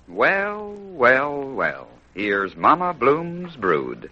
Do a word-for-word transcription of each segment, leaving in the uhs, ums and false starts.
Well, well, well. Here's Mama Bloom's brood.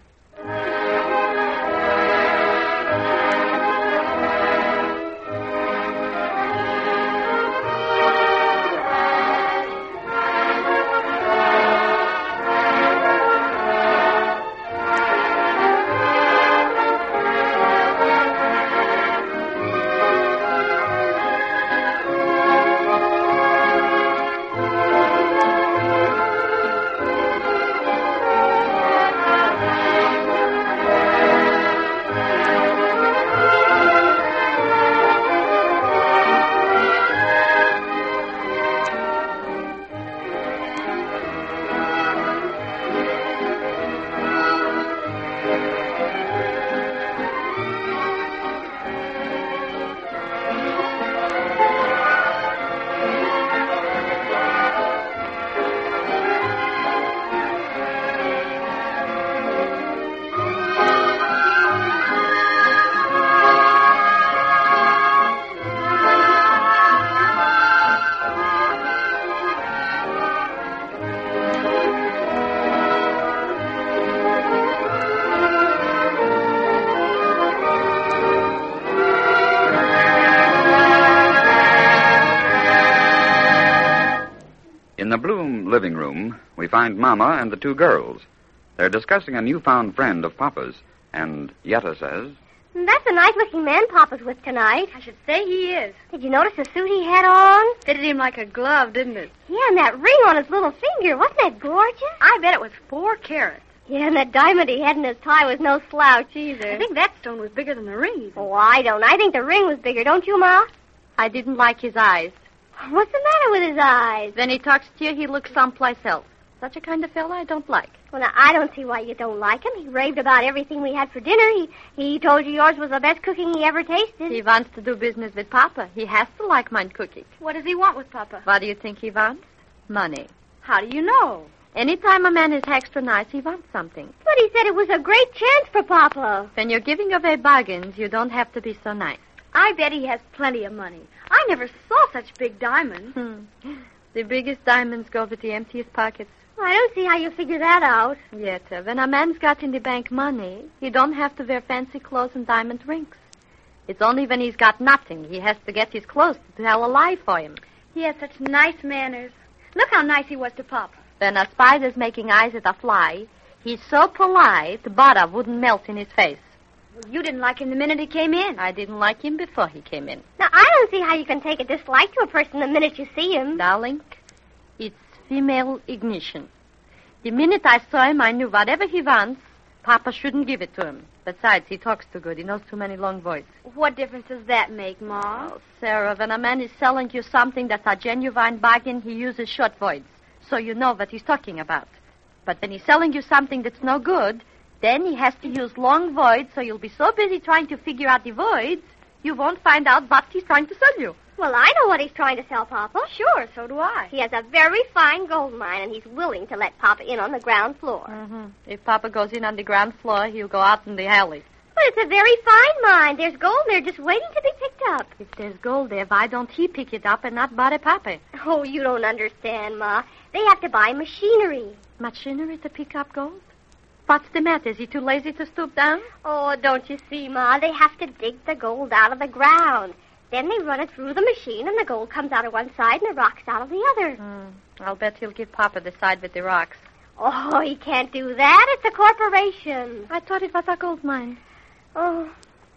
In the Bloom living room, we find Mama and the two girls. They're discussing a newfound friend of Papa's, and Yetta says, That's a nice-looking man Papa's with tonight. I should say he is. Did you notice the suit he had on? Fitted him like a glove, didn't it? Yeah, and that ring on his little finger. Wasn't that gorgeous? I bet it was four carats. Yeah, and that diamond he had in his tie was no slouch either. I think that stone was bigger than the ring. Even. Oh, I don't. I think the ring was bigger, don't you, Ma? I didn't like his eyes. What's the matter with his eyes? When he talks to you, he looks someplace else. Such a kind of fellow I don't like. Well, now, I don't see why you don't like him. He raved about everything we had for dinner. He he told you yours was the best cooking he ever tasted. He wants to do business with Papa. He has to like mine cooking. What does he want with Papa? What do you think he wants? Money. How do you know? Anytime a man is extra nice, he wants something. But he said it was a great chance for Papa. When you're giving away bargains, you don't have to be so nice. I bet he has plenty of money. I never saw such big diamonds. Hmm. The biggest diamonds go with the emptiest pockets. I don't see how you figure that out. Yet, uh, when a man's got in the bank money, he don't have to wear fancy clothes and diamond rings. It's only when he's got nothing he has to get his clothes to tell a lie for him. He has such nice manners. Look how nice he was to Papa. When a spider's making eyes at a fly, he's so polite, butter wouldn't melt in his face. Well, you didn't like him the minute he came in. I didn't like him before he came in. Now, I don't see how you can take a dislike to a person the minute you see him. Darling, it's female ignition. The minute I saw him, I knew whatever he wants, Papa shouldn't give it to him. Besides, he talks too good. He knows too many long words. What difference does that make, Ma? Oh, Sarah, when a man is selling you something that's a genuine bargain, he uses short words, so you know what he's talking about. But when he's selling you something that's no good, then he has to use long words, so you'll be so busy trying to figure out the words, you won't find out what he's trying to sell you. Well, I know what he's trying to sell, Papa. Sure, so do I. He has a very fine gold mine, and he's willing to let Papa in on the ground floor. Mm-hmm. If Papa goes in on the ground floor, he'll go out in the alley. But it's a very fine mine. There's gold there just waiting to be picked up. If there's gold there, why don't he pick it up and not bother Papa? Oh, you don't understand, Ma. They have to buy machinery. Machinery to pick up gold? What's the matter? Is he too lazy to stoop down? Oh, don't you see, Ma? They have to dig the gold out of the ground. Then they run it through the machine, and the gold comes out of one side and the rocks out of the other. Mm, I'll bet he'll give Papa the side with the rocks. Oh, he can't do that. It's a corporation. I thought it was a gold mine. Oh.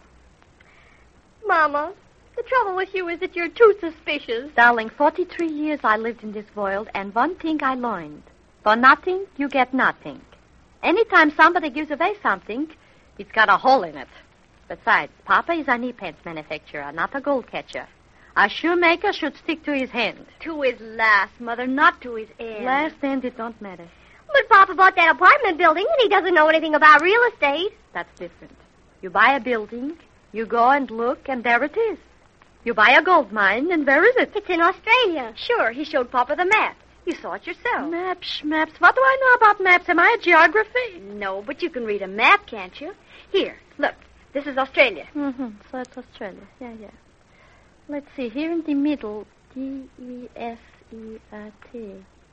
Mama, the trouble with you is that you're too suspicious. Darling, forty-three years I lived in this world, and one thing I learned. For nothing, you get nothing. Anytime somebody gives away something, it's got a hole in it. Besides, Papa is a knee pants manufacturer, not a gold catcher. A shoemaker should stick to his hand. To his last, Mother, not to his end. Last end, it don't matter. But Papa bought that apartment building, and he doesn't know anything about real estate. That's different. You buy a building, you go and look, and there it is. You buy a gold mine, and where is it? It's in Australia. Sure, he showed Papa the map. You saw it yourself. Maps, maps. What do I know about maps? Am I a geography? No, but you can read a map, can't you? Here, look. This is Australia. Mm-hmm. So it's Australia. Yeah, yeah. Let's see. Here in the middle, D E S E R T.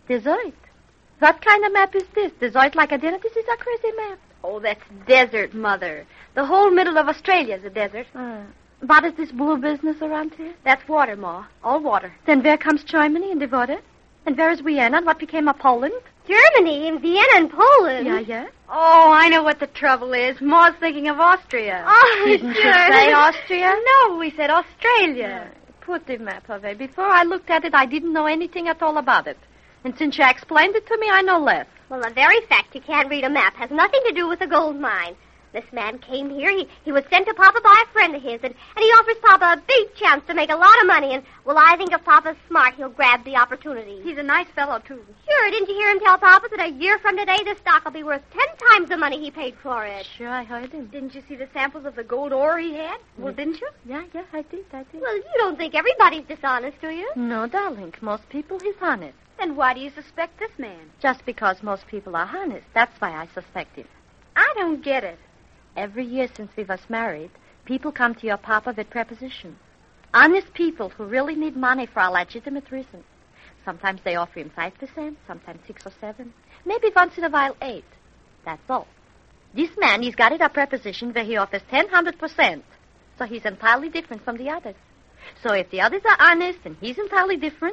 Desert. What kind of map is this? Desert like a dinner? This is a crazy map. Oh, that's desert, Mother. The whole middle of Australia is a desert. Uh, what is this blue business around here? That's water, Ma. All water. Then where comes Germany in the water? And where is Vienna and what became of Poland? Germany and Vienna and Poland. Yeah, yeah. Oh, I know what the trouble is. Ma's thinking of Austria. Oh, Didn't sure. you say Austria? No, we said Australia. Put the map away. Before I looked at it, I didn't know anything at all about it. And since you explained it to me, I know less. Well, the very fact you can't read a map has nothing to do with the gold mine. This man came here. He, he was sent to Papa by a friend of his, and, and he offers Papa a big chance to make a lot of money. And, well, I think if Papa's smart, he'll grab the opportunity. He's a nice fellow, too. Sure, didn't you hear him tell Papa that a year from today, this stock will be worth ten times the money he paid for it? Sure, I heard him. Didn't you see the samples of the gold ore he had? Well, didn't you? Yeah, yeah, I did, I did. Well, you don't think everybody's dishonest, do you? No, darling. Most people is honest. Then why do you suspect this man? Just because most people are honest. That's why I suspect him. I don't get it. Every year since we was married, people come to your papa with prepositions. Honest people who really need money for a legitimate reason. Sometimes they offer him five percent, sometimes six or seven. Maybe once in a while eight. That's all. This man, he's got it a preposition where he offers ten hundred percent. So he's entirely different from the others. So if the others are honest and he's entirely different,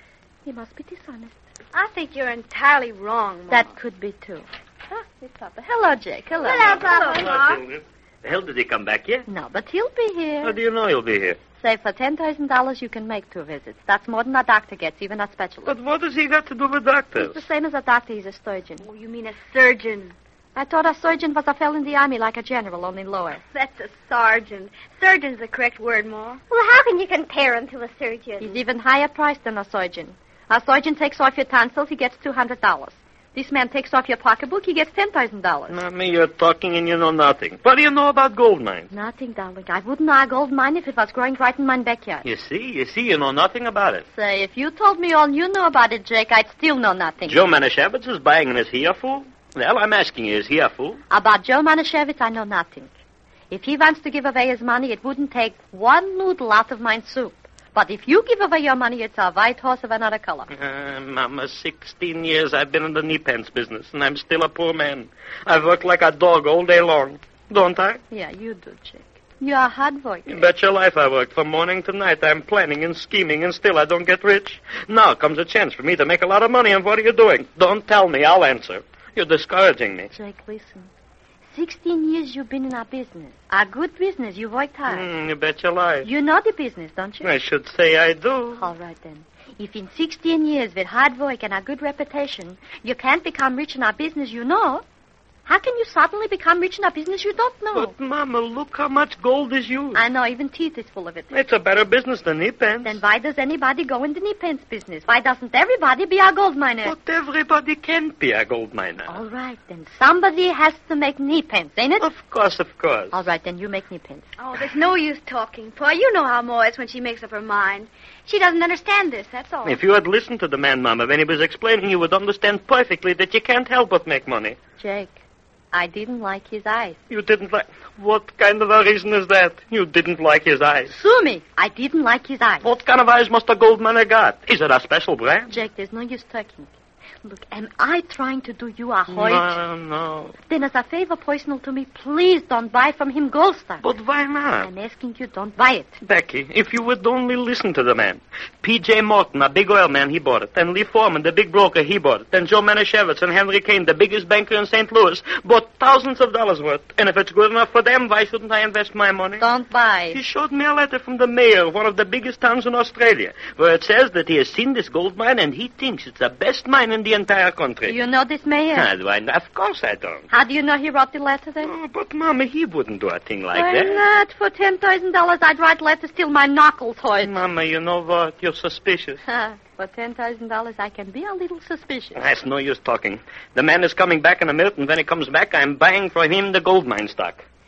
he must be dishonest. I think you're entirely wrong, Ma. That could be too. Ah, it's Papa. Hello, Jake. Hello. Hello, Papa. Ma. Children. The hell did he come back yet? No, but he'll be here. How do you know he'll be here? Say, for ten thousand dollars you can make two visits. That's more than a doctor gets, even a specialist. But what does he got to do with He's doctors? the same as a doctor. He's a surgeon. Oh, you mean a surgeon. I thought a surgeon was a fellow in the army like a general, only lower. That's a sergeant. Surgeon's the correct word, Ma. Well, how can you compare him to a surgeon? He's even higher priced than a surgeon. A surgeon takes off your tonsils, he gets two hundred dollars. This man takes off your pocketbook, he gets ten thousand dollars. Mommy, you're talking and you know nothing. What do you know about gold mines? Nothing, darling. I wouldn't know a gold mine if it was growing right in my backyard. You see, you see, you know nothing about it. Say, if you told me all you know about it, Jake, I'd still know nothing. Joe Manischewitz is buying, and is he a fool? Well, I'm asking you, is he a fool? About Joe Manischewitz, I know nothing. If he wants to give away his money, it wouldn't take one noodle out of my soup. But if you give away your money, it's a white horse of another color. Uh, Mama, sixteen years I've been in the knee pants business, and I'm still a poor man. I've worked like a dog all day long. Don't I? Yeah, you do, Jake. You're a hard worker. You bet your life I worked from morning to night. I'm planning and scheming, and still I don't get rich. Now comes a chance for me to make a lot of money, and what are you doing? Don't tell me. I'll answer. You're discouraging me. Jake, listen. Sixteen years you've been in our business. A good business. You worked hard. Mm, you bet your life. You know the business, don't you? I should say I do. All right, then. If in sixteen years with hard work and a good reputation, you can't become rich in our business you know, how can you suddenly become rich in a business you don't know? But, Mama, look how much gold is used. I know, even teeth is full of it. It's a better business than knee pants. Then why does anybody go in the knee pants business? Why doesn't everybody be a gold miner? But everybody can be a gold miner. All right, then somebody has to make knee pants, ain't it? Of course, of course. All right, then you make knee pants. Oh, there's no use talking, Pa. You know how Ma is when she makes up her mind. She doesn't understand this, that's all. If you had listened to the man, Mama, when he was explaining, you would understand perfectly that you can't help but make money. Jake, I didn't like his eyes. You didn't like... What kind of a reason is that? You didn't like his eyes. Sue me. I didn't like his eyes. What kind of eyes must a gold miner got? Is it a special brand? Jake, there's no use talking. Look, am I trying to do you a hoit? No, no. Then as a favor personal to me, please don't buy from him Gold Star. But why not? I'm asking you, don't buy it. Becky, if you would only listen to the man. P J Morton, a big oil man, he bought it. And Lee Foreman, the big broker, he bought it. And Joe Manischewitz and Henry Kane, the biggest banker in Saint Louis, bought thousands of dollars worth. And if it's good enough for them, why shouldn't I invest my money? Don't buy He it. showed me a letter from the mayor of one of the biggest towns in Australia, where it says that he has seen this gold mine and he thinks it's the best mine in the entire country. Do you know this mayor? How do I know? Of course I don't. How do you know he wrote the letter then? Oh, but, Mama, he wouldn't do a thing like Why that. not? For ten thousand dollars, I'd write letters till my knuckles hurt. Mama, you know what? You're suspicious. For ten thousand dollars, I can be a little suspicious. That's no use talking. The man is coming back in a minute, and when he comes back, I'm buying from him the gold mine stock.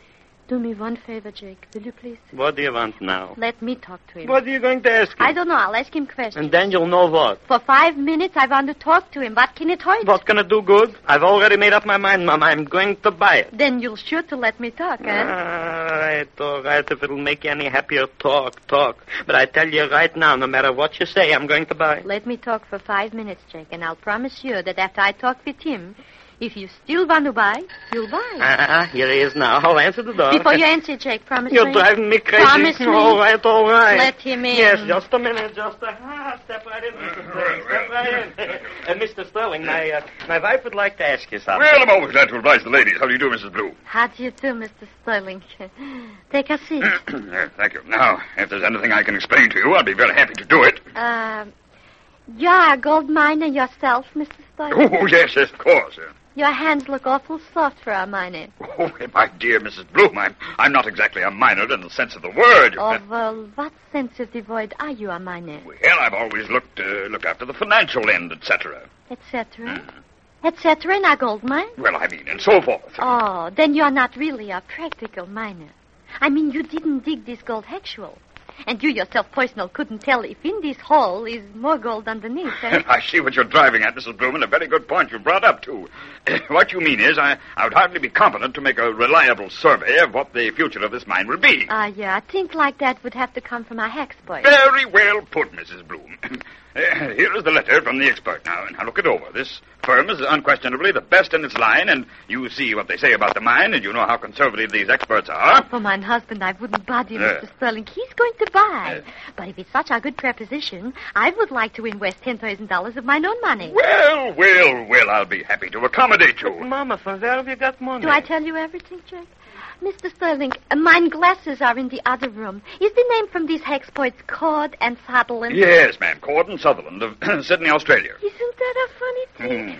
Do me one favor, Jake. Will you please? What do you want now? Let me talk to him. What are you going to ask him? I don't know. I'll ask him questions. And then you'll know what. For five minutes, I want to talk to him. What can it hurt? What can I do good? I've already made up my mind, Mama. I'm going to buy it. Then you'll sure to let me talk, eh? All right, all right. If it'll make you any happier, talk, talk. But I tell you right now, no matter what you say, I'm going to buy it. Let me talk for five minutes, Jake, and I'll promise you that after I talk with him, if you still want to buy, you'll buy. Ah, here he is now. I'll answer the door. Before you answer, Jake, promise You're me. You're driving me crazy. Promise me. All right, all right. Let him in. Yes, just a minute, just a... Ah, step right in, Mister Sterling. Step right in. uh, Mister Sterling, my, uh, my wife would like to ask you something. Well, I'm always glad to oblige the ladies. How do you do, Missus Blue? How do you do, Mister Sterling? Take a seat. Yes, thank you. Now, if there's anything I can explain to you, I'll be very happy to do it. Uh, you're a gold miner yourself, Mister Sterling? Oh, yes, yes, of course. Uh, Your hands look awful soft for a miner. Oh, my dear Missus Bloom, I'm, I'm not exactly a miner in the sense of the word. Oh, well, what sense of the void are you a miner? Well, I've always looked uh, looked after the financial end, et cetera. Et cetera? Et cetera in a gold mine? Well, I mean, and so forth. Oh, then you're not really a practical miner. I mean, you didn't dig this gold actual. And you yourself, personal, couldn't tell if in this hole is more gold underneath, eh? I see what you're driving at, Missus Bloom, and a very good point you brought up, too. What you mean is I, I would hardly be competent to make a reliable survey of what the future of this mine will be. Ah, uh, yeah, I think like that would have to come from a hex boy. Very well put, Missus Bloom. Uh, here is the letter from the expert now, and I'll look it over. This firm is unquestionably the best in its line, and you see what they say about the mine, and you know how conservative these experts are. For my husband, I wouldn't bother you, Uh, Mister Sterling. He's going to buy. Uh, but if it's such a good proposition, I would like to invest ten thousand dollars of my own money. Well, well, well, I'll be happy to accommodate you. Mama, from where have you got money? Do I tell you everything, Jack? Mister Sterling, uh, mine glasses are in the other room. Is the name from these hex poets Cord and Sutherland? Yes, ma'am. Gordon Sutherland of Sydney, Australia. Isn't that a funny thing?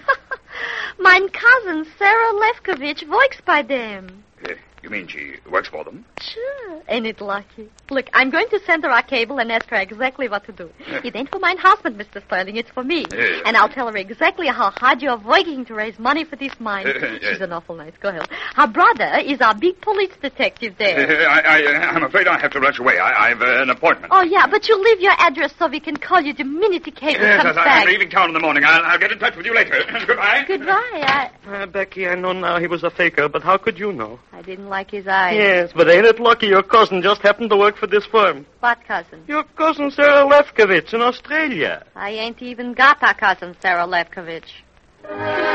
Mine cousin, Sarah Lefkovich, works by them. Uh, you mean she works for them? Sure. Ain't it lucky? Look, I'm going to send her a cable and ask her exactly what to do. It ain't for mine husband, Mister Sterling. It's for me. Yeah. And I'll tell her exactly how hard you're working to raise money for this mine. Yeah. She's an awful nice girl. Her brother is our big police detective there. Uh, I, I, uh, I'm afraid I have to rush away. I, I've uh, an appointment. Oh, yeah, but you leave your address so we can call you the minute the cable Yes, comes I, back. I'm leaving town in the morning. I'll, I'll get in touch with you later. Goodbye. Goodbye. I, Uh, Becky, I know now he was a faker, but how could you know? I didn't like his eyes. Yes, but ain't it lucky your cousin just happened to work for this firm? What cousin? Your cousin Sarah Lefkovich in Australia. I ain't even got a cousin, Sarah Lefkovich.